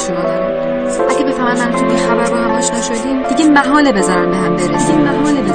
شما دارم. اگه بفهمن من تو بیخبر با هم آشنا شدیم دیگه محاله بذارن به هم برسیم.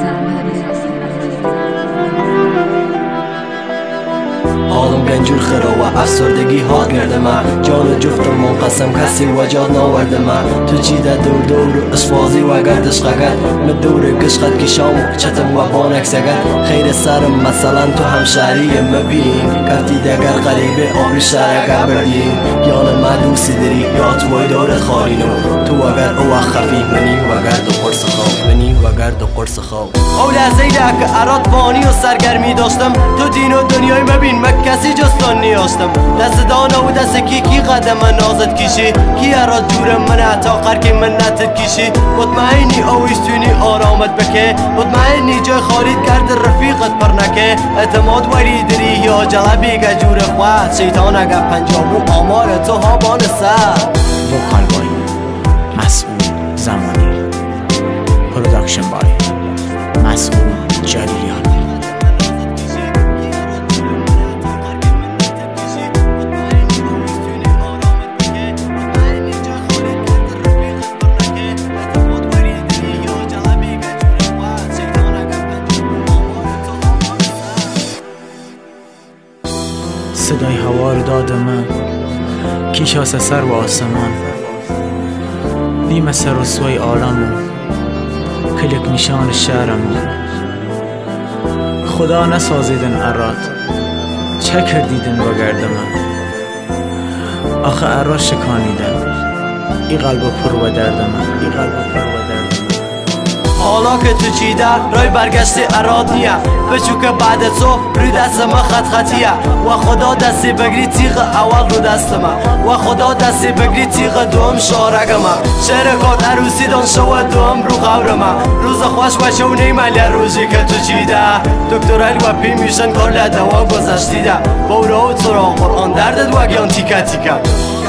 حالم گنجور خرابه افسردگی ها گرده من جان جفتم منقسم کسی وجاد ناورده من تو چیده دور دور اشفازی و گردش قگد من دور گشقت کشام چتم و بانک سگد خیر سرم مثلا تو همشهری مبین گفتی دگر قریبه آبی شهر بردین یان من دوستی داری یا توی دور خارینو تو اگر او خفی منی و گرد و قرص خواب او لحظه که اراد بانی و سرگرمی داشتم تو دین و دنیای مبین کسی جستان نیاشتم دست دانا و دست کی قدم من نازد کشی کی اراد جورم من عطا قرک من نتت کشی مطمئنی اویستونی آرامت بکه مطمئنی جای خالید کرد رفیقت پر نکه اعتماد وری دری یا جلبی که جور خواد شیطان اگر پنجابو آمار تو ها بان سر وکالبای مسئول زمانی پروداکشن بای مسئول جلیان صدای هوا رو داد من کیشاس سر و آسمان نیم سر و سوی عالمو کلک نشان شهرمو خدا نسازیدن اراد چه کردیدن با گرد من آخه اراد شکانیدن ای قلب پر و درد من حالا که تو چی در رای برگشتی اراد نیه بچو که بعد تو روی دست ما خطیه و خدا دستی بگری تیغ اول رو دست من و خدا دستی بگری تیغ دوم شارگ من شرکات عروسی دان شو دوم رو غور من روز خوش و شو نیمالی روزی که تو چی در دکتر علی و پی میشن کار لدوا گذشتی در بورا و ترا قرآن دردت و گیان تیکه